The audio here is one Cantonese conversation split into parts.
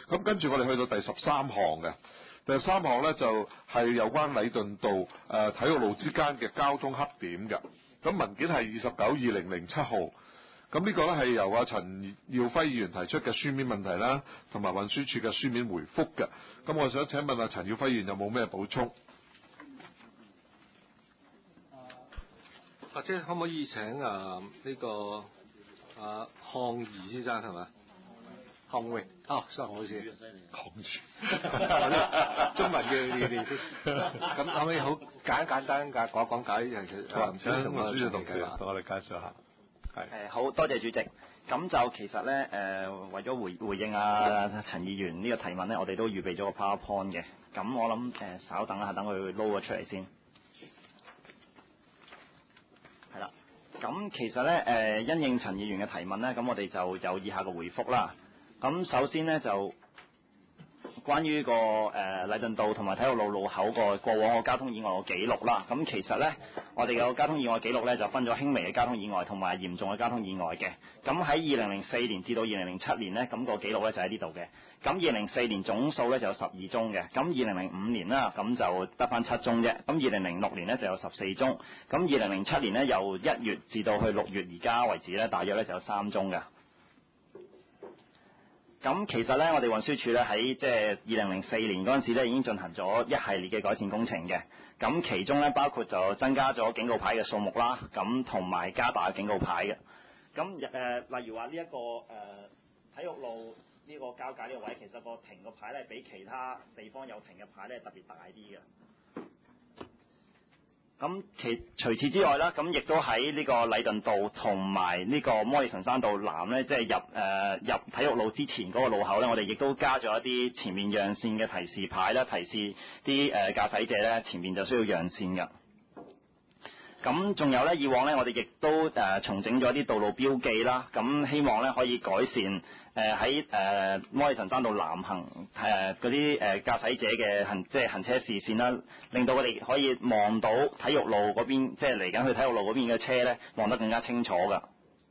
咁跟住我哋去到第13項嘅。第13項咧就係有關禮頓道體育路之間嘅交通黑點嘅。咁文件係29/2007號。咁呢個咧係由陳耀輝議員提出嘅書面問題啦，同埋運輸署嘅書面回覆嘅。咁我想請問陳耀輝議員有冇咩補充？ 或者可唔可以請呢個項儀先生係咪？項榮sorry，唔好意思，中文嘅你先。咁可唔可以好簡單講解唔使同我主同我哋介紹下。 好多謝主席。咁就其實咧為咗回應陳議員呢個提問咧，我哋都預備咗個 PowerPoint 嘅。咁我諗稍等一下，等佢撈咗出嚟先。係啦。咁其實咧因應陳議員嘅提問咧，咁我哋就有以下嘅回覆啦。咁首先咧就關於個禮頓道同埋體育路路口個過往個交通意外個記錄啦。咁其實咧我哋嘅交通意外記錄咧就分咗輕微嘅交通意外同埋嚴重嘅交通意外嘅。咁喺2004年至到2007年咧，咁個記錄咧就喺呢度嘅。咁2004年總數咧就有12宗嘅。咁2005年啦，咁就得返7宗啫。咁2006年咧就有14宗。咁2007年咧由1月至到去6月而家為止咧，大約咧就有3宗嘅。咁其實咧，我哋運輸署咧喺即係2004年嗰陣時咧，已經進行咗一系列嘅改善工程嘅。咁其中咧包括就增加咗警告牌嘅數目啦，咁同埋加大警告牌嘅。咁例如話呢一個體育路呢個交界呢個位，其實個停個牌咧比其他地方有停嘅牌咧特別大啲嘅。咁除此之外啦，咁亦都喺呢個禮頓道同埋呢個摩利臣山道南咧，即係入體育路之前嗰個路口咧，我哋亦都加咗一啲前面讓線嘅提示牌啦，提示啲駕駛者咧前面就需要讓線㗎。咁仲有咧，以往咧我哋亦都重整咗啲道路標記啦，咁希望咧可以改善喺摩利臣山道南行嗰啲駕駛者嘅即係行車視線啦，令到佢哋可以望到體育路嗰邊，即係嚟緊去體育路嗰邊嘅車咧，望得更加清楚㗎。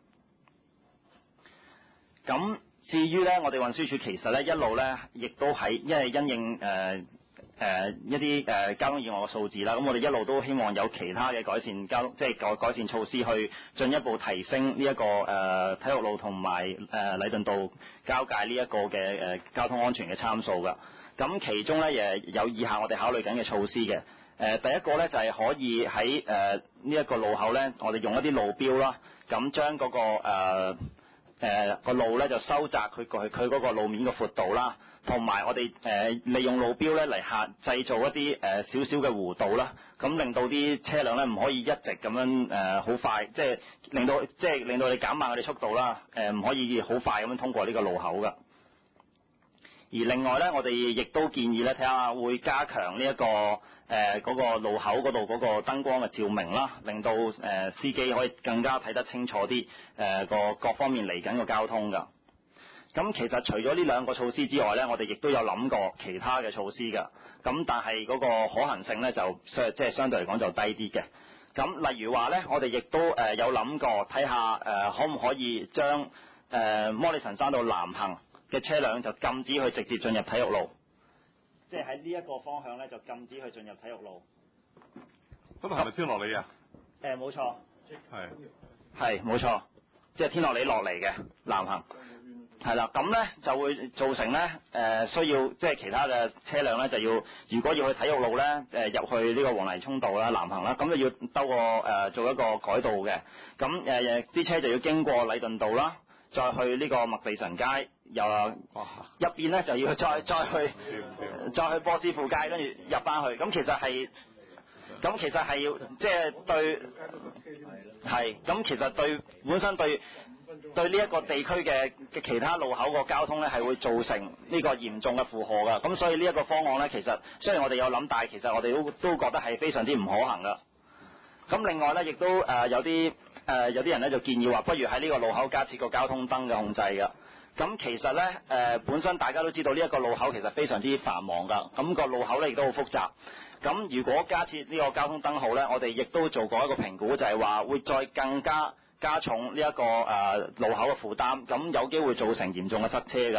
咁至於咧，我哋運輸署其實咧一路咧，亦都喺因為因應一啲交通意外嘅數字啦，咁我哋一路都希望有其他嘅改善即係改善措施去進一步提升呢一個體育路同埋禮頓道交界呢一個嘅交通安全嘅參數㗎。咁其中咧有以下我哋考慮緊嘅措施嘅。第一個咧就係可以喺呢一個路口咧，我哋用一啲路標啦，咁將嗰個路咧就收窄佢嗰個路面嘅闊度啦。同埋我哋利用路標咧嚟製造一啲少少嘅弧度啦，咁令到啲車輛咧唔可以一直咁樣好快，即係令到你減慢我哋速度啦，唔可以好快咁樣通過呢個路口噶。而另外咧，我哋亦都建議咧，睇下會加強呢一個嗰個路口嗰度嗰個燈光嘅照明啦，令到司機可以更加睇得清楚啲各方面嚟緊個交通噶。咁其實除咗呢兩個措施之外呢，我哋亦都有諗過其他嘅措施㗎。咁但係嗰個可行性呢，就即係相對嚟講就低啲嘅。咁例如話呢，我哋亦都有諗過睇下可唔可以將摩利臣山道南行嘅車輛就禁止去直接進入體育路，即係喺呢一個方向呢，就禁止去進入體育路。 咁係咪天樂里啊？ 冇錯， 係冇錯，即係天樂里落嚟嘅南行。係啦，咁咧就會造成咧需要即係其他嘅車輛咧就要，如果要去體育路咧入去呢個黃泥涌道啦南行啦，咁就要兜個做一個改道嘅，咁啲車就要經過禮頓道啦，再去呢個麥地臣街，又入邊咧就要再去波斯富街，跟住入翻去，咁其實係要即係對咁其實對本身對呢一個地區嘅其他路口個交通咧係會造成呢個嚴重嘅負荷㗎，咁所以呢一個方案咧其實雖然我哋有諗，但係其實我哋都覺得係非常之唔可行㗎。咁另外咧亦都有啲人咧就建議話，不如喺呢個路口加設個交通燈嘅控制㗎。咁其實咧本身大家都知道呢一個路口其實非常之繁忙㗎，咁個路口咧亦都好複雜。咁如果加設呢個交通燈號咧，我哋亦都做過一個評估，就係話會再更加重呢一個路口嘅負擔，咁有機會造成嚴重嘅塞車㗎。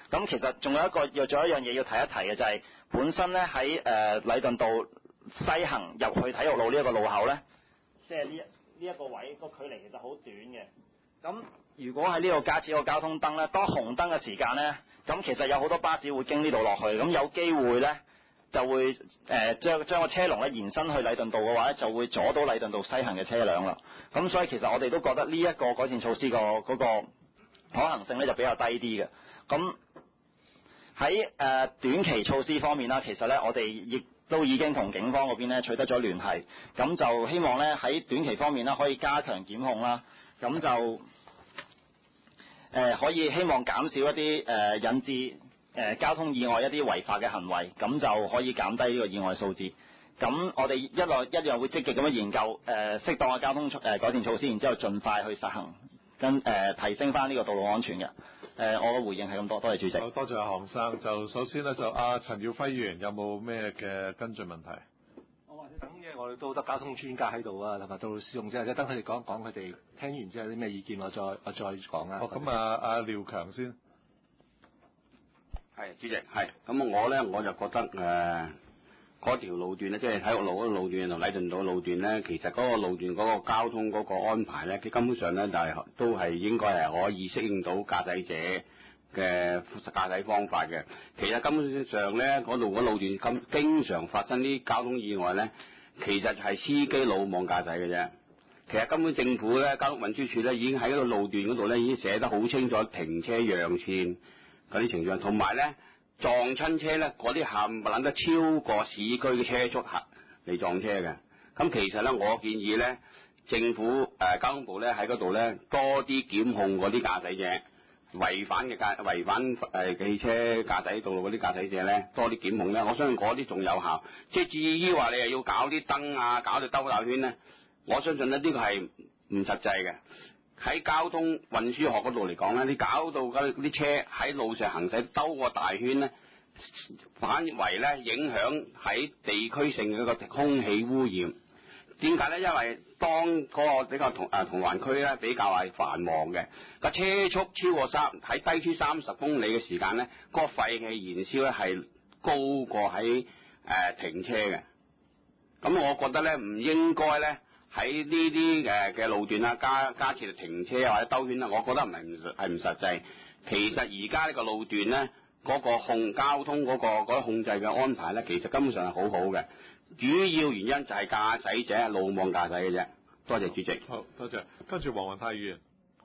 咁其實仲有一樣嘢要提一提嘅就係、本身咧喺禮頓道西行入去體育路呢一個路口咧，即係呢一個位個距離其實好短嘅。咁如果喺呢度加設個交通燈咧，當紅燈嘅時間咧，咁其實有好多巴士會經呢度落去，咁有機會咧就會將個車龍咧延伸去禮頓道嘅話咧，就會阻到禮頓道西行嘅車輛啦。咁所以其實我哋都覺得呢一個改善措施嗰個可行性咧就比較低啲嘅。咁喺短期措施方面啦，其實咧我哋亦都已經同警方嗰邊咧取得咗聯繫，咁就希望咧喺短期方面啦可以加強檢控啦，咁就可以希望減少一啲引致交通意外一啲違法嘅行為，咁就可以減低呢個意外數字。咁我哋一樣會積極咁樣研究適當嘅交通改善措施，然之後盡快去實行，跟提升翻呢個道路安全嘅。我嘅回應係咁多，多謝主席。 好多謝阿韓生。就首先咧，就陳耀輝議員有冇咩嘅跟進問題？ 我或者等嘅，我哋都好多交通專家喺度啊，同埋道路使用者，即係等佢哋講一講佢哋聽完之後有啲咩意見，我再講啊。 咁阿廖強先。 係主席，係咁我就覺得嗰條路段咧，即係體育路嗰個路段同禮頓道路段咧，其實嗰個路段嗰個交通嗰個安排咧，佢根本上咧就都係應該係可以適應到駕駛者嘅駕駛方法嘅。其實根本上咧，嗰度嗰路段經常發生啲交通意外咧，其實係司機魯莽駕駛嘅啫。其實根本政府咧，交通運輸署咧已經喺嗰個路段嗰度咧已經寫得好清楚停車讓線嗰啲程序，同埋咧。撞親車咧，嗰啲冚唪唥都超過市區嘅車速嚟撞車嘅。咁其實咧，我建議咧，政府交通部咧喺嗰度咧多啲檢控嗰啲駕駛者，違反汽車駕駛道路嗰啲駕駛者咧，多啲檢控咧，我相信嗰啲仲有效。即係至於話你又要搞啲燈啊，搞到兜大圈咧，我相信咧呢個係唔實際嘅。喺交通運輸學嗰度嚟講咧，你搞到嗰啲車喺路上行駛兜個大圈咧，反為咧影響喺地區性嘅個空氣污染。點解咧？因為當嗰個比較銅鑼區咧比較係繁忙嘅，個車速超過喺低於30公里嘅時間咧，個廢氣燃燒咧係高過喺停車嘅。咁我覺得咧唔應該咧。喺呢啲嘅路段啊，加設停車或者兜圈啊，我覺得係唔實際。其實而家呢個路段咧，嗰個交通嗰個控制嘅安排咧，其實根本上係好好嘅。主要原因就係駕駛者魯莽駕駛嘅啫。多謝主席。 好，多謝。跟住黃宏泰議員。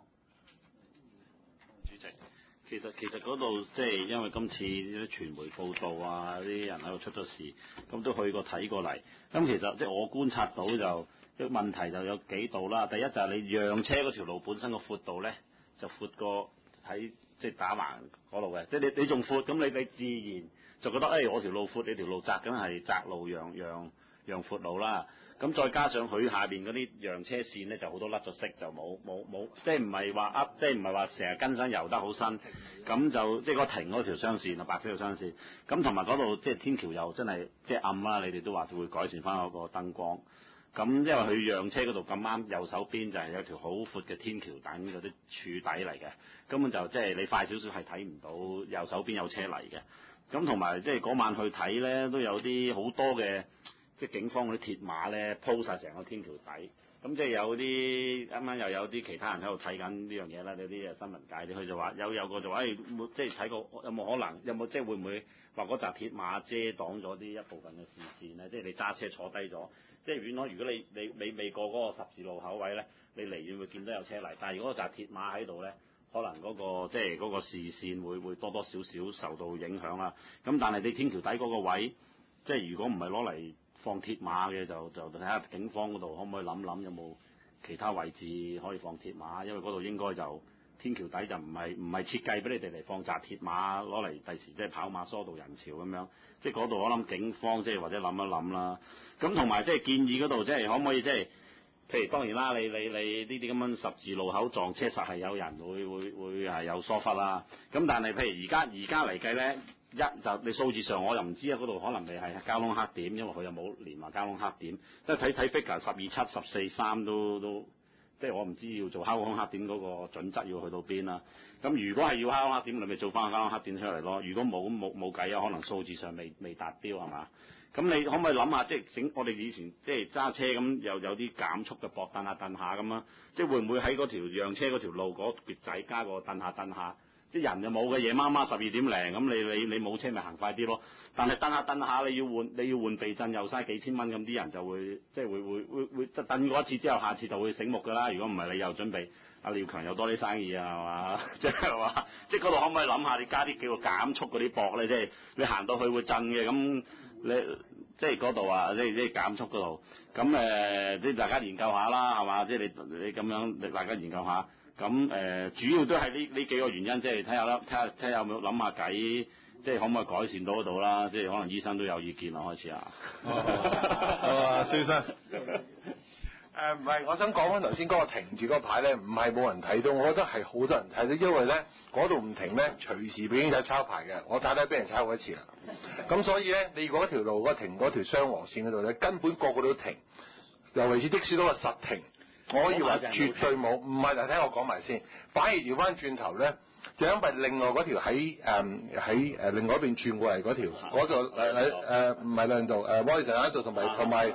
主席，其實嗰度即係因為今次啲傳媒報道啊，啲人喺度出咗事，咁都去過睇過嚟。咁其實即係我觀察到就。個問題就有幾度啦，第一就係你讓車嗰條路本身個闊度咧，就闊過喺即係打橫嗰度嘅，即係你仲闊，咁你自然就覺得我條路闊，你條路窄，梗係窄路讓闊路啦。咁再加上佢下邊嗰啲讓車線咧，就好多甩咗色，就冇，即係唔係話即係唔係話成日跟身游得好新，咁就即係嗰停嗰條雙線啊，白色嘅雙線。咁同埋嗰度即係天橋又真係即係暗啦，你哋都話會改善翻嗰個燈光。咁因為佢讓車嗰度咁啱右手邊就係有條好闊嘅天橋等嗰啲柱底嚟嘅，根本就即係你快少少係睇唔到右手邊有車嚟嘅。咁同埋即係嗰晚去睇咧，都有啲好多嘅即係警方嗰啲鐵馬咧鋪晒成個天橋底。咁即係有啲啱啱又有啲其他人喺度睇緊呢樣嘢啦，有啲新聞界啲佢就話有個就話即係睇過有冇可能有冇即係會唔會話嗰紮鐵馬遮擋咗啲一部分嘅視線咧？即係你揸車坐低咗。即係遠如果你未過嗰個十字路口位咧，你離遠會見到有車嚟。但係如果嗰紮鐵馬喺度咧，可能嗰個即係嗰個視線會多少少受到影響啦。咁但係你天橋底嗰個位，即係如果唔係攞嚟放鐵馬嘅，就睇下警方嗰度可唔可以諗有冇其他位置可以放鐵馬，因為嗰度應該就天橋底就唔係設計俾你哋嚟放紮鐵馬攞嚟第時即係跑馬疏導人潮咁樣。即係嗰度我諗警方即係或者諗一諗啦。咁同埋即係建議嗰度即係可唔可以即係，譬如當然啦，你呢啲咁樣十字路口撞車實係有人會係有疏忽啦。咁但係譬如而家嚟計咧，就你數字上我又唔知啊，嗰度可能你係交通黑點，因為佢又冇連埋交通黑點。即係睇 figure 12、7、14、3都即係我唔知要做敲空黑點嗰個準則要去到邊啦。咁如果係要敲空黑點，你咪做翻個敲空黑點出嚟咯。如果冇計啊，可能數字上未達標係嘛？咁你可唔可以諗下，即係我哋以前即係揸車咁，有啲減速嘅駁蹬下咁啊？即係會唔會喺嗰條讓車嗰條路嗰橛仔加個蹬下，啲人就冇嘅，夜媽媽12點零咁，你冇車咪行快啲咯。但係蹬下你要換避震又嘥幾千蚊，咁啲人就會即係會蹬過一次之後，下次就會醒目㗎啦。如果唔係你又準備阿廖強有多啲生意啊，係嘛？即係話即係嗰度可唔可以諗下你加啲叫做減速嗰啲駁咧？即係你行到去會震嘅咁。你即係嗰度啊，即係減速嗰度，咁即係大家研究下啦，係嘛？即係你咁樣，大家研究下。咁主要都係呢幾個原因，即係睇下有冇諗下計，即係可唔可以改善到嗰度啦？即係可能醫生都有意見啦，開始啊。 蕭生。 唔係，我想講翻頭先嗰個停住嗰個牌咧，唔係冇人睇到，我覺得係好多人睇到，因為咧嗰度唔停咧，隨時俾警察抄牌嘅。我太太俾人抄過一次啦。咁所以咧，你如果嗰條路停嗰條雙黃線嗰度咧，根本個個都停，尤其是的士都係實停。我可以話絕對冇，唔係就聽我講埋先，反而調翻轉頭咧。就因為另外嗰條喺另外一邊轉過嚟嗰條嗰度唔係兩度摩利臣嗰度同埋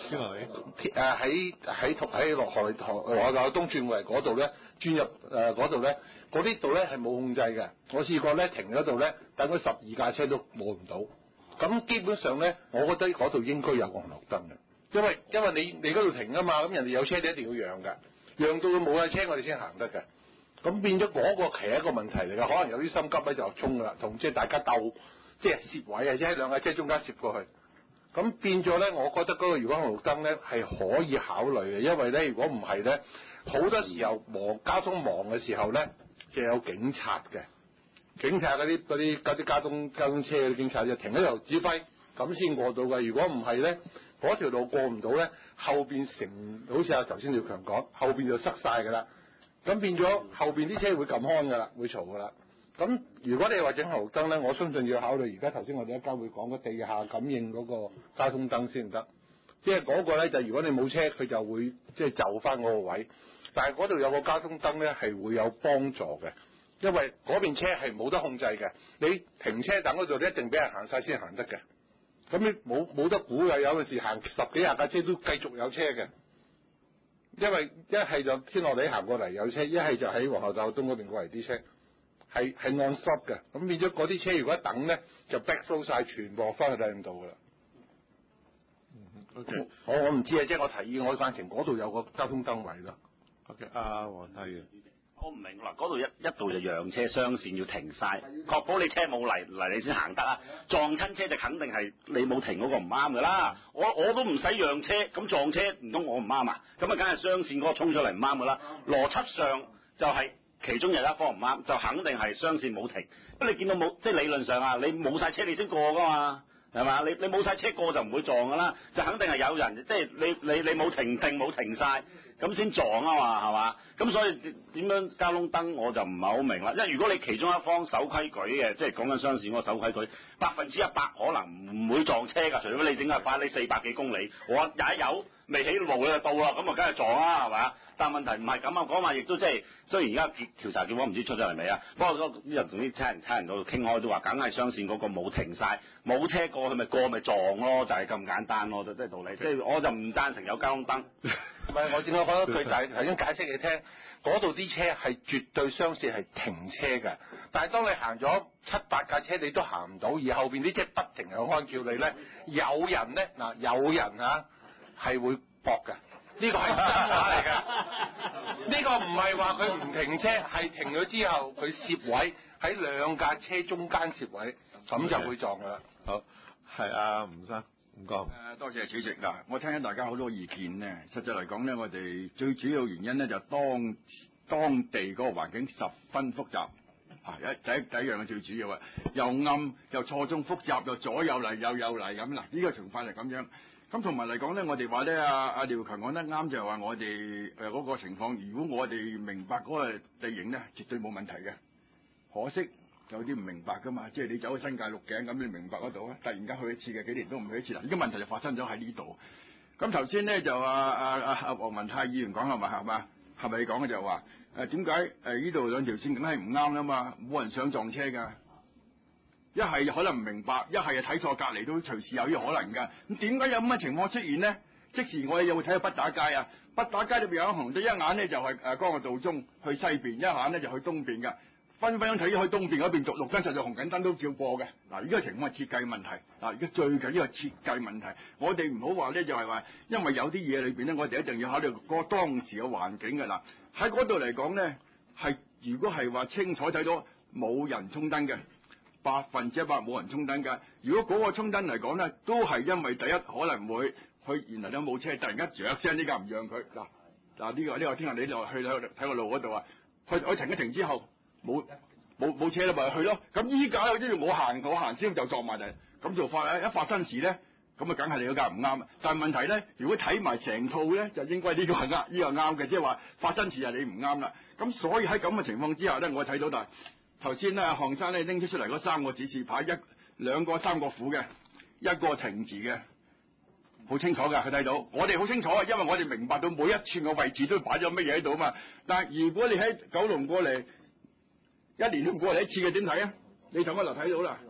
喺落河東轉過嚟嗰度咧，轉入嗰度咧，嗰啲度咧係冇控制嘅。我試過咧停嗰度咧，等嗰12架車都摸唔到。咁基本上咧，我覺得嗰度應該有紅綠燈嘅，因為你嗰度停啊嘛，咁人哋有車你一定要讓㗎，讓到佢冇架車我哋先行得嘅。咁變咗嗰個係一個問題嚟㗎，可能有啲心急咧就衝㗎啦，同即係大家鬥，即係攝位啊，即係喺兩架車中間攝過去。咁變咗咧，我覺得嗰個如果紅綠燈咧係可以考慮嘅，因為咧如果唔係咧，好多時候交通忙嘅時候咧，就有警察嘅，警察嗰啲交通車嘅警察就停喺度指揮，咁先過到㗎。如果唔係咧，嗰條路過唔到咧，後邊好似阿頭先廖強講，後邊就塞晒㗎啦。咁變咗後邊啲車會撳康㗎啦，會嘈㗎啦。咁如果你話整紅綠燈咧，我相信要考慮而家頭先我哋一間會講嘅地下感應嗰個交通燈先得。即係嗰個咧就如果你冇車，佢就會即係就翻嗰個位。但係嗰度有個交通燈咧係會有幫助嘅，因為嗰邊車係冇得控制嘅。你停車等嗰度，你一定俾人行晒先行得嘅。咁你冇得估嘅，有陣時行10幾20架車都繼續有車嘅。因為一係就天樂里行過嚟有車，一係就喺皇后大道東嗰邊過嚟啲車，係按 stop 嘅，咁變咗嗰啲車如果一等咧，就 back flow 晒，全部翻去第五度噶啦。 OK， 我唔知啊，即係我提議我翻程嗰度有個交通燈位咯。 OK，黃太嘅。 我唔明嗱，嗰度一度就讓車雙線要停晒，確保你車冇嚟你先行得啊！撞親車就肯定係你冇停嗰個唔啱噶啦。我都唔使讓車，咁撞車唔通我唔啱啊？咁啊，梗係雙線嗰個衝出嚟唔啱噶啦。邏輯上就係其中有一方唔啱，就肯定係雙線冇停。咁你見到冇，即係理論上啊，你冇晒車你先過噶嘛，係嘛？你冇晒車過就唔會撞噶啦，就肯定係有人，即係你冇停冇停晒。咁先撞啊嘛，係嘛？咁所以點樣交通燈我就唔係好明啦。因為如果你其中一方守規矩嘅，即係講緊雙線嗰個守規矩，100%可能唔會撞車㗎。除非你整係快你400幾公里，我踩油未起路你就到啦，咁啊梗係撞啦，係嘛？但問題唔係咁啊，講話亦都即係雖然而家調查結果唔知出咗嚟未啊，不過啲人同啲差人嗰度傾開都話，梗係雙線嗰個冇停晒，冇車過去咪過咪撞咯，就係咁簡單咯，就即係道理。即係我就唔贊成有交通燈。 唔係，我正係講一句，但係頭先解釋你聽，嗰度啲車係絕對雙線係停車嘅，但係當你行咗7-8架車，你都行唔到，而後邊啲車不停響安叫你咧，有人咧有人係會駁嘅，呢個係真話嚟嘅。呢個唔係話佢唔停車，係停咗之後佢攝位喺2架車中間攝位，咁就會撞㗎啦。 好，係吳生。唔該。 多謝主席嗱，我聽緊大家好多意見呢，實際嚟講呢，我哋最主要原因呢，就當地嗰個環境十分複雜啊！第一樣係最主要嘅，又暗又錯綜複雜，又左右嚟右嚟咁嗱，呢個情況係咁樣。咁同埋嚟講呢，我哋話呢，阿廖強講得啱，就係話我哋嗰個情況，如果我哋明白嗰個地形呢，絕對冇問題嘅。可惜有啲唔明白噶嘛，即係你走去新界鹿頸咁，你明白嗰度啊？突然間去一次嘅，幾年都唔去一次啦。而家問題就發生咗喺呢度。咁頭先咧就黃文泰議員講係嘛， 係咪講嘅就話點解呢度兩條線梗係唔啱啦嘛？冇人想撞車㗎。一係可能唔明白，一係睇錯隔離都隨時有呢個可能㗎。咁點解有咁嘅情況出現呢？即時我哋有冇睇到北打街啊？北打街裏邊有紅燈，一眼呢就係江樂道中去西邊，一眼呢就去東邊㗎。分睇去東邊嗰邊綠燈實在紅緊燈都照過嘅。嗱，呢個情況係設計問題。嗱，而家最緊要係設計問題。我哋唔好話咧，就係話，因為有啲嘢裏邊咧，我哋一定要考慮個當時嘅環境嘅。嗱，喺嗰度嚟講咧，係如果係話清楚睇到冇人衝燈嘅，100%冇人衝燈㗎。如果嗰個衝燈嚟講咧，都係因為第一可能會佢原來都冇車，突然間著聲呢架唔讓佢。嗱呢個聽日你就去睇個路嗰度啊，去停一停之後。冇車啦，咪去咯。咁依家有啲我行先就撞埋嚟，咁做法咧，一發生事咧，咁啊梗係你嗰架唔啱。但係問題咧，如果睇埋成套咧，就應該呢個係啱嘅，即係話發生事係你唔啱啦。咁所以喺咁嘅情況之下咧，我睇到但係頭先咧，項生咧拎出嚟嗰3個指示牌，兩個3個輔嘅，一個停字嘅，好清楚㗎，佢睇到。我哋好清楚啊，因為我哋明白到每一寸嘅位置都擺咗乜嘢喺度啊嘛。但係如果你喺九龍過嚟，1年都唔過嚟一次嘅點睇啊？你就嗰度睇到啦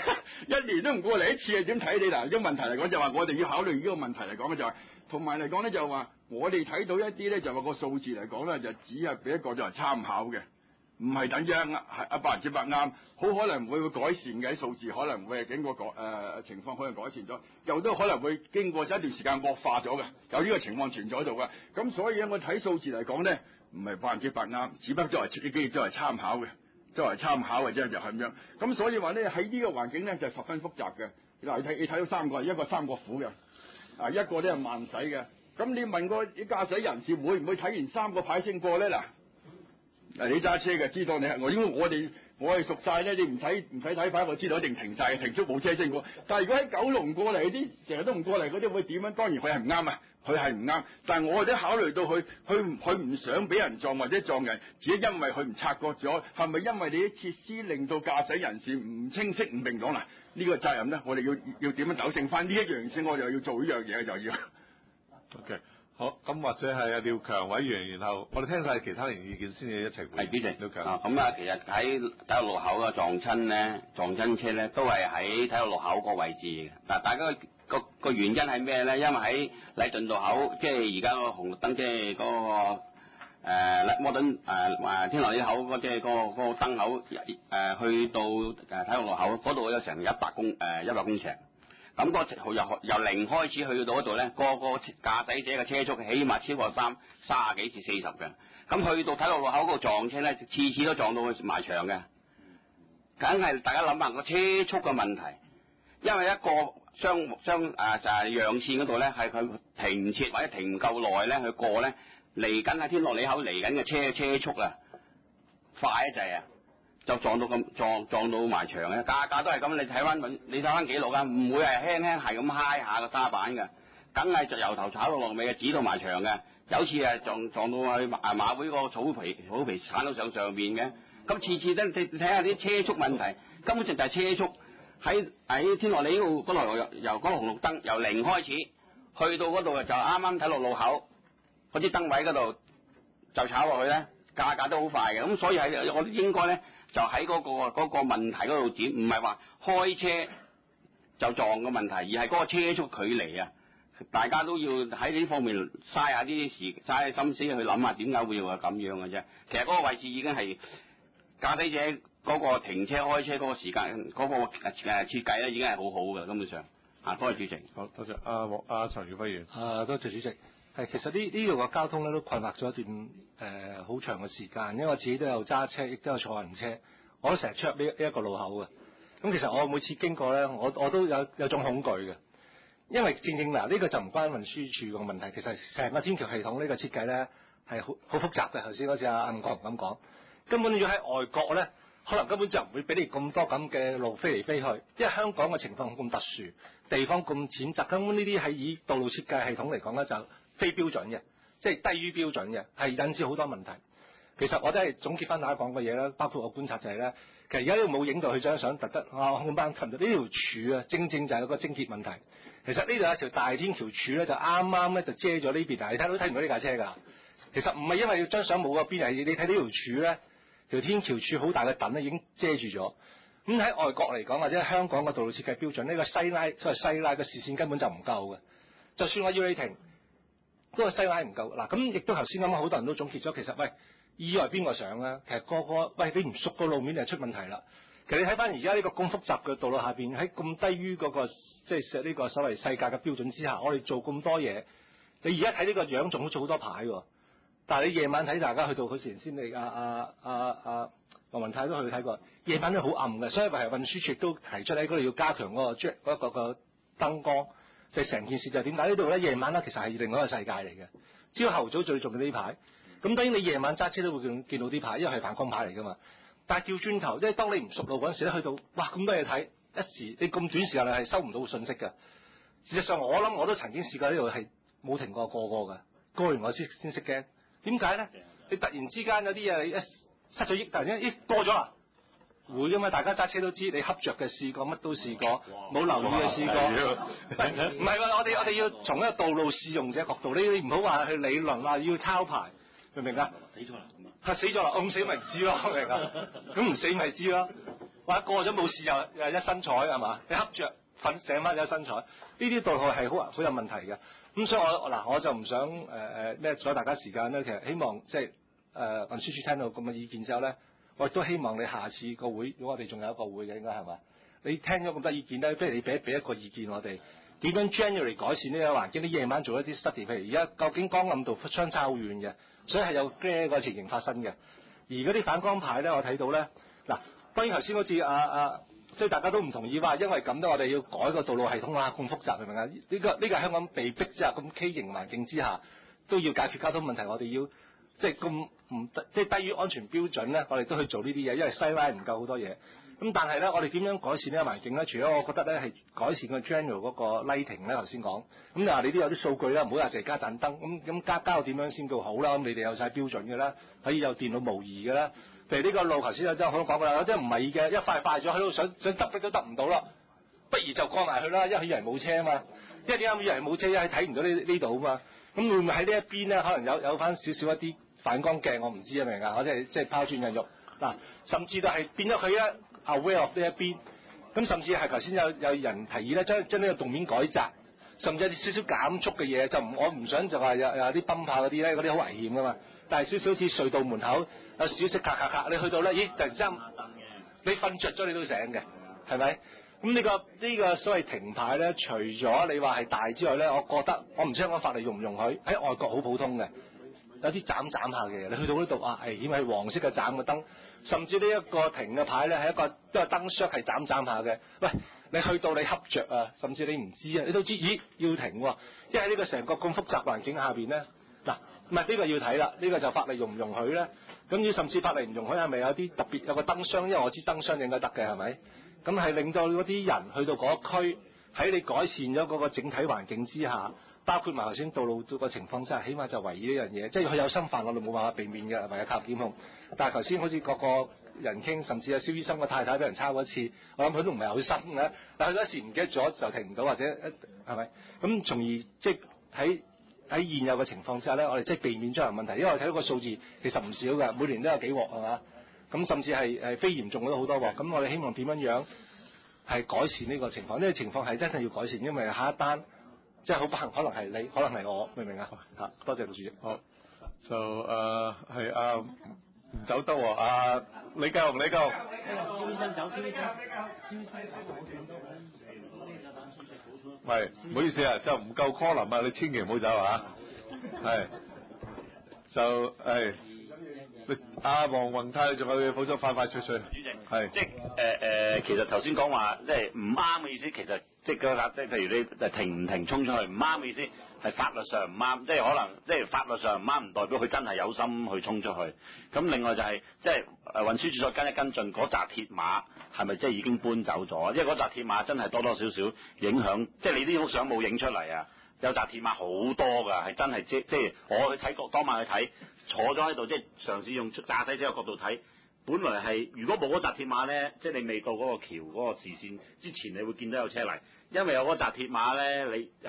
，1年都唔過嚟一次嘅點睇你嗱？呢個問題嚟講就話我哋要考慮呢個問題嚟講嘅就係，同埋嚟講咧就話我哋睇到一啲咧就話個數字嚟講咧就只係俾一個作為參考嘅，唔係等於係100%啱，好可能會改善嘅數字，可能會係經過情況可能改善咗，又都可能會經過一段時間惡化咗嘅，有呢個情況存在喺度嘅。咁所以咧我睇數字嚟講咧唔係100%啱，只不過作為設計機作為參考嘅。作為參考嘅啫，就係咁樣。咁所以話咧喺呢個環境咧就十分複雜嘅。嗱，你睇到3個，一個3個輔嘅，一個咧係慢駛嘅。咁你問個啲駕駛人士會唔會睇完3個牌先過咧？嗱，你揸車嘅知道你係我哋熟晒咧，你唔使睇牌，我知道一定停晒，停足冇車先過。但係如果喺九龍過嚟啲成日都唔過嚟嗰啲會點樣？當然佢係唔啱啊！佢係唔啱，但係我哋都考慮到佢唔想俾人撞或者撞人，只係因為佢唔察覺咗，係咪因為你啲設施令到駕駛人士唔清晰唔明朗嗱？呢個責任咧，我哋要點樣糾正翻呢一樣先，我就要做呢樣嘢就要。 OK， 好，咁或者係阿廖強委員，然後我哋聽晒其他人意見先至一齊回。 係主席， 廖強。 咁啊，其實喺體育路口嘅撞親車咧，都係喺體育路口個位置嘅。嗱，大家個原因係咩咧？因為喺禮頓路口，即係而家個紅綠燈，即係嗰個摩頓天樂里口嗰即係嗰個燈口去到體育路口嗰度有成100公尺。咁嗰由0開始去到嗰度咧，個駕駛者嘅車速起碼超過30幾至40嘅。咁去到體育路口嗰度撞車咧，次都撞到埋牆嘅。梗係大家諗下個車速嘅問題，因為一個就係讓線嗰度咧，係佢停唔切或者停唔夠耐咧，佢過咧嚟緊喺天樂里口嚟緊嘅車速啊快一滯啊！就撞到埋牆嘅，架都係咁。你睇翻記錄啊，唔會係輕輕係咁揩下個沙板嘅，梗係就由頭炒到落尾嘅，指到埋牆嘅。有次係撞到去馬會個草皮鏟到上面嘅。咁次咧，你睇下啲車速問題，根本上就係車速喺天樂里嗰度由嗰個紅綠燈由0開始，去到嗰度就啱啱睇落路口嗰啲燈位嗰度就炒落去咧，架都好快嘅。咁所以係我哋應該咧。就喺嗰個問題嗰度剪，唔係話開車就撞嘅問題，而係嗰個車速距離啊！大家都要喺呢方面嘥下嘥心思去諗下點解會話咁樣嘅啫。其實嗰個位置已經係駕駛者嗰個停車開車嗰個時間嗰個設計咧，已經係好好嘅，根本上多謝主席。 好多謝阿陳耀輝議員。 多謝主席。其實呢度嘅交通咧都困惑咗一段好長嘅時間，因為我自己都有揸車，亦都有坐人車，我都成日出入呢一個路口嘅。咁其實我每次經過咧，我都有種恐懼嘅，因為正嗱呢個就唔關運輸署嘅問題，其實成個天橋系統呢個設計咧係好複雜嘅。頭先嗰次阿吳國雄咁講，根本要喺外國咧，可能根本就唔會俾你咁多咁嘅路飛嚟飛去，因為香港嘅情況咁特殊，地方咁淺窄，根本呢啲係以道路設計系統嚟講咧就非標準嘅，即係低於標準嘅，係引致好多問題。其實我都係總結翻大家講嘅嘢啦，包括我觀察就係咧，其實而家都冇影到佢張相，特登咁班琴日呢條柱啊，正就係一個症結問題。其實呢度有一條大天橋柱咧，就啱啱咧就遮咗呢邊，但係你睇唔到呢架車㗎。 其實唔係因為要張相冇嗰邊，係你睇呢條柱咧，條天橋柱好大嘅墩咧已經遮住咗。咁喺外國嚟講，或者香港嘅道路設計標準，呢個西拉所謂西拉嘅視線根本就唔夠嘅。就算我要你停，嗰個西拉唔夠。嗱，咁亦都頭先啱啱好多人都總結咗，其實喂意外邊個上啊？其實個喂你唔熟個路面就出問題啦。其實你睇翻而家呢個咁複雜嘅道路下邊，喺咁低於嗰個即係呢個所謂世界嘅標準之下，我哋做咁多嘢，你而家睇呢個樣仲好做好多牌喎。但係你夜晚睇，大家去到嗰時先，你黃文泰都去睇過，夜晚都好暗嘅，所以係運輸署都提出喺嗰度要加強嗰個燈光，就係成件事就係點解呢度咧？夜晚咧其實係另外一個世界嚟嘅。朝頭早最重要呢排，咁當然你夜晚揸車都會見到啲牌，因為係反光牌嚟㗎嘛。但係調轉頭，即係當你唔熟路嗰陣時咧，去到哇咁多嘢睇，一時你咁短時間內係收唔到信息㗎。事實上我諗我都曾經試過呢度係冇停過㗎，過完我先識驚。點解咧？你突然之間有啲嘢你一失咗憶，突然間咦過咗啦，會㗎嘛？大家揸車都知，你恰着嘅試過，乜都試過，冇留意嘅試過。唔係喎，我哋要從一個道路使用者角度，你唔好話去理論話要抄牌，明唔明啊？ 死咗啦！ 係死咗啦，咁死咪唔知咯，明啊？咁唔死咪知咯。或者過咗冇事又一身彩係嘛？你恰着瞓醒翻有一身彩，呢啲道路係好有問題嘅。咁所以我就唔想咩阻大家時間咧。其實希望即係運輸署聽到咁嘅意見之後咧，我亦都希望你下次個會，如果我哋仲有一個會嘅，應該係咪？你聽咗咁多意見咧，不如你俾一個意見我哋，點樣 generally 改善呢個環境？你夜晚做一啲 study，譬如而家究竟光暗度相差好遠嘅，所以係有呢個情形發生嘅。而嗰啲反光牌咧，我睇到咧，嗱當然頭先好似即係大家都唔同意話，因為咁咧，我哋要改個道路系統啊，咁複雜明唔明啊？呢個係香港被逼之下咁畸形環境之下，都要解決交通問題，我哋要即係咁唔即係低於安全標準咧，我哋都去做呢啲嘢，因為西拉唔夠好多嘢。咁但係咧，我哋點樣改善呢個環境咧？除咗我覺得咧係改善個 general 嗰個 lighting 咧，頭先講。咁嗱，你都有啲數據啦，唔好話淨係加盞燈。咁加到點樣先叫好啦？咁你哋有晒標準嘅啦，可以有電腦模擬嘅啦。譬如呢個路頭先有啲好多講過啦，有啲唔係嘅，一快咗喺度想揼逼都揼唔到啦，不如就過埋去啦，因為以為冇車啊嘛。因為點解以為冇車？因為睇唔到呢度啊嘛。咁會唔會喺呢一邊咧，可能有翻少少一啲反光鏡？我唔知啊，明啊？我即係拋磚引玉嗱，甚至就係變咗佢咧 aware of 呢一邊。咁甚至係頭先有人提議咧，將呢個動面改窄，甚至有啲少少減速嘅嘢，我唔想就話有啲泵炮嗰啲咧，嗰啲好危險噶嘛。但係少少似隧道門口有少少咔咔咔，你去到咧，咦突然之間你瞓着咗你都醒嘅，係咪？咁呢個所謂停牌咧，除咗你話係大之外咧，我覺得我唔知香港法例容唔容許，喺外國好普通嘅，有啲斬下嘅，你去到呢度危險係黃色嘅斬嘅燈，甚至呢一個停嘅牌咧係一個燈箱係斬下嘅。喂，你去到你恰着啊，甚至你唔知啊，你都知咦要停喎，因為喺呢個成個咁複雜環境下邊咧，嗱。唔係呢個要睇啦，呢個就法例容唔容許咧？咁要甚至法例唔容許，係咪有啲特別有個燈箱？因為我知燈箱應該得嘅，係咪？咁係令到嗰啲人去到嗰區，喺你改善咗嗰個整體環境之下，包括埋頭先道路個情況之下，起碼就圍繞呢樣嘢，即係佢有心犯，我哋冇辦法避免嘅，唯有靠檢控。但係頭先好似個人傾，甚至有蕭醫生個太太俾人抄過一次，我諗佢都唔係好心嘅，但係佢嗰時唔記得咗就停唔到，或者係咪？咁從而即係喺現有嘅情況之下咧，我哋即係避免將來問題，因為我睇到個數字其實唔少嘅，每年都有幾鑊係嘛？咁甚至係非嚴重都好多鑊。咁我哋希望點樣係改善呢個情況？呢個情況係真係要改善，因為下一單即係好不幸，可能係你，可能係我，明唔明啊？嚇，多謝老主席。 好，就係唔走得喎，李教洪。蕭醫生走，蕭醫生。喂，唔好意思啊，就唔夠 column 啊，你千祈唔好走啊！係，就係黃宏泰仲有嘢補充，快脆。主席，係， 即係其實頭先講話即係唔啱嘅意思，其實即係譬如你停唔停衝出去唔啱嘅意思，係法律上唔啱，即係可能即係法律上唔啱，唔代表佢真係有心去衝出去。咁另外就係即係運輸署再跟進嗰紮鐵馬係咪即係已經搬走咗？因為嗰紮鐵馬真係多少少影響，即係你呢幅相冇影出嚟啊！有紮鐵馬好多㗎，係真係即係我去睇過當晚去睇，坐咗喺度即係嘗試用駕駛者嘅角度睇。本來係如果冇嗰紮鐵馬咧，即係你未到嗰個橋嗰個視線之前，你會見到有車嚟，因為有嗰紮鐵馬咧，你係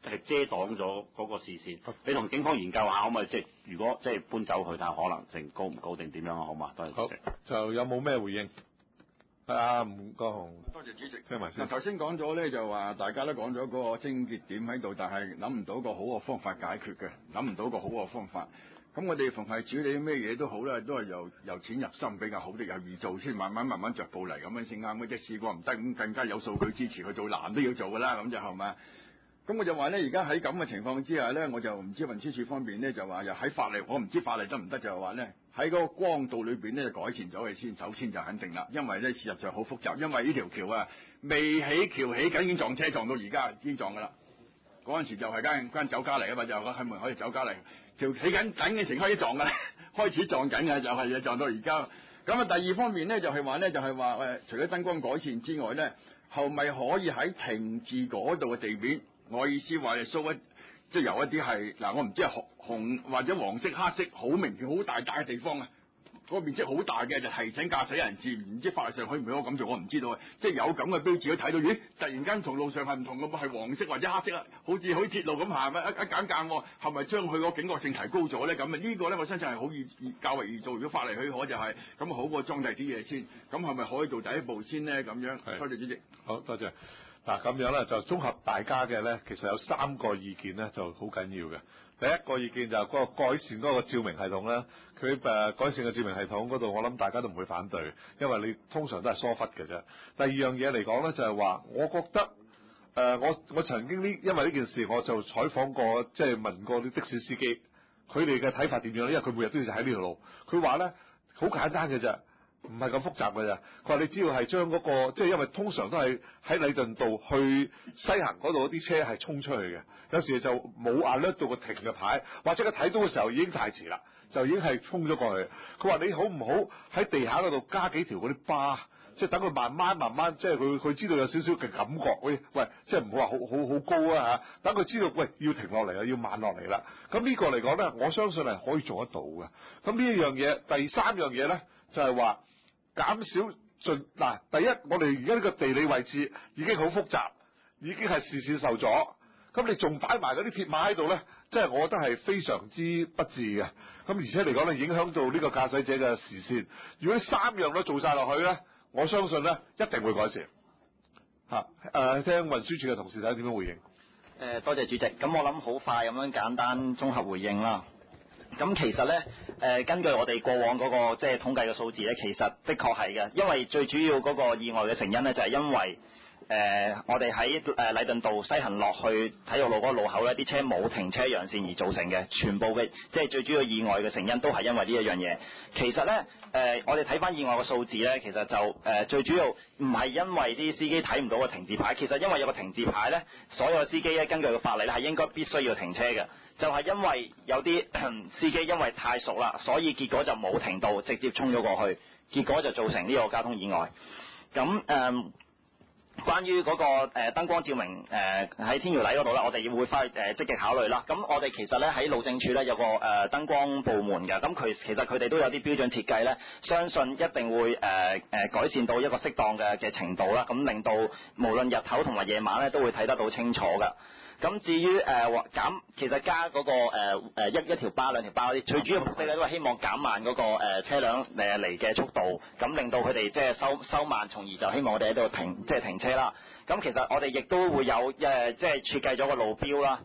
係遮擋咗嗰個視線。你同警方研究下可唔可以即係如果即係搬走佢，睇下可能性高唔高定點樣啊？好嘛，多謝主席。 好，就有冇咩回應？吳國雄， 多謝主席。 聽埋先。 嗱頭先講咗咧，就話大家都講咗嗰個症結點喺度，但係諗唔到個好嘅方法解決嘅，諗唔到個好嘅方法。咁我哋逢係處理咩嘢都好咧，都係由淺入深比較好啲，由易做先，慢慢逐步嚟咁樣先啱嘅。即係試過唔得，咁更加有數據支持去做難都要做㗎啦，咁就係嘛。咁我就話咧，而家喺咁嘅情況之下咧，我就唔知運輸署方面咧就話又喺法例，我唔知法例得唔得，就係話咧喺嗰個光度裏邊咧就改善咗佢先，首先就肯定啦。因為咧事實上好複雜，因為呢條橋啊未起橋起緊已經撞車撞到而家已經撞㗎啦。嗰陣時就係間酒家嚟啊嘛，就喺門口嘅酒家嚟，條起緊嘅時開始撞㗎啦，開始撞緊嘅就係撞到而家。咁啊第二方面咧就係話除咗燈光改善之外咧，後咪可以喺停至嗰度嘅地面。我意思話係即係由一啲係嗱，我唔知係紅或者黃色、黑色，好明顯、好大嘅地方啊，個面積好大嘅，就提醒駕駛人士，唔知法律上可唔可以咁做，我唔知道啊。即係有咁嘅標誌都睇到，咦？突然間同路上係唔同嘅喎，係黃色或者黑色啊，好似鐵路咁行啊，一間間喎，係咪將佢個警覺性提高咗咧？咁啊呢個咧，我相信係好較為易做。如果法例許可就係咁好過裝第啲嘢先，咁係咪可以做第一步先咧？咁樣，多謝主席。 好多謝。嗱咁樣咧就綜合大家嘅咧，其實有3個意見咧就好緊要嘅。第一個意見就係嗰個改善嗰個照明系統咧，佢改善嘅照明系統嗰度，我諗大家都唔會反對，因為你通常都係疏忽嘅啫。第二樣嘢嚟講咧，就係話，我覺得我曾經因為呢件事，我就採訪過，即係問過啲的士司機，佢哋嘅睇法點樣咧？因為佢每日都要喺呢條路，佢話咧好簡單嘅啫。唔係咁複雜嘅咋，佢話你只要係將嗰個，即係因為通常都係喺禮頓道去西行嗰度嗰啲車係衝出去嘅，有時就冇alert到個停嘅牌，或者佢睇到嘅時候已經太遲啦，就已經係衝咗過去。佢話你好唔好喺地下嗰度加幾條嗰啲巴，即係等佢慢慢，即係佢知道有少少嘅感覺，喂，即係唔好話好高啊嚇，等佢知道喂要停落嚟啦，要慢落嚟啦。咁呢個嚟講咧，我相信係可以做得到嘅。咁呢一樣嘢，第3樣嘢咧就係話。減少第一，我哋而家呢個地理位置已經好複雜，已經係視線受阻。咁你仲擺埋嗰啲鐵馬喺度咧，即係我覺得係非常之不智嘅。咁而且嚟講咧，影響到呢個駕駛者嘅視線。如果3樣都做晒落去咧，我相信咧一定會改善。聽運輸署嘅同事睇下點樣回應。 多謝主席。咁我諗好快咁樣簡單綜合回應啦。咁其實咧，根據我哋過往嗰個即係統計嘅數字咧，其實的確係嘅，因為最主要嗰個意外嘅成因咧，就係因為我哋喺禮頓道西行落去體育路嗰個路口咧，啲車冇停車讓線而造成嘅，全部嘅即係最主要意外嘅成因都係因為呢一樣嘢。其實咧，我哋睇翻意外嘅數字咧，其實就最主要唔係因為啲司機睇唔到個停字牌，其實因為有個停字牌咧，所有嘅司機咧根據個法例咧係應該必須要停車嘅。就係因為有啲司機因為太熟啦，所以結果就冇停到，直接衝咗過去，結果就造成呢個交通意外。咁關於嗰個燈光照明喺天橋底嗰度咧，我哋會翻去積極考慮啦。咁我哋其實咧喺路政署咧有個燈光部門嘅，咁其實佢哋都有啲標準設計咧，相信一定會改善到一個適當嘅程度啦。咁令到無論日頭同埋夜晚咧都會睇得到清楚㗎。咁至於其實加嗰個一條巴兩條巴嗰啲，最主要目的咧都係希望減慢嗰個車輛嚟嘅速度，咁令到佢哋即係收慢，從而就希望我哋喺度停車啦。咁其實我哋亦都會有即係設計咗個路標啦。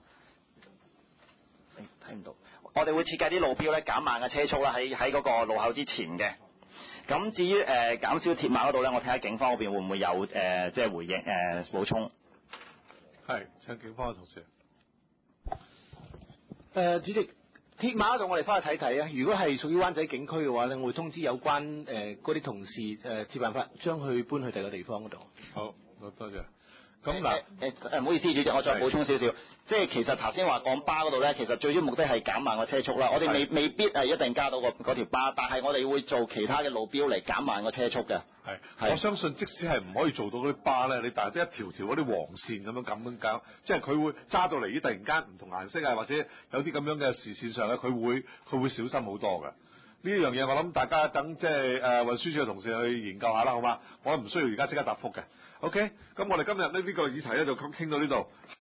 睇唔到，我哋會設計啲路標咧減慢嘅車速啦，喺嗰個路口之前嘅。咁至於減少鐵馬嗰度咧，我睇下警方嗰邊會唔會有即係回應補充。 係，請警方嘅同事。 主席，鐵馬嗰度我哋翻去睇睇啊。如果係屬於灣仔警區嘅話咧，我會通知有關嗰啲同事設辦法將佢搬去第二個地方嗰度。好，多謝。咁嗱， 唔好意思，主席，我再補充少少。即係其實頭先話講巴嗰度咧，其實最主要目的係減慢個車速啦。我哋未必一定加到嗰條巴，但係我哋會做其他嘅路標嚟減慢個車速嘅。係，我相信即使係唔可以做到嗰啲巴咧，你但係都一條條嗰啲黃線咁樣搞，即係佢會揸到嚟，突然間唔同顏色啊，或者有啲咁樣嘅視線上咧，佢會小心好多嘅。呢一樣嘢我諗大家等即係運輸署嘅同事去研究下啦，好嘛？我唔需要而家即刻答覆嘅。OK，咁我哋今日呢個議題咧就傾到呢度。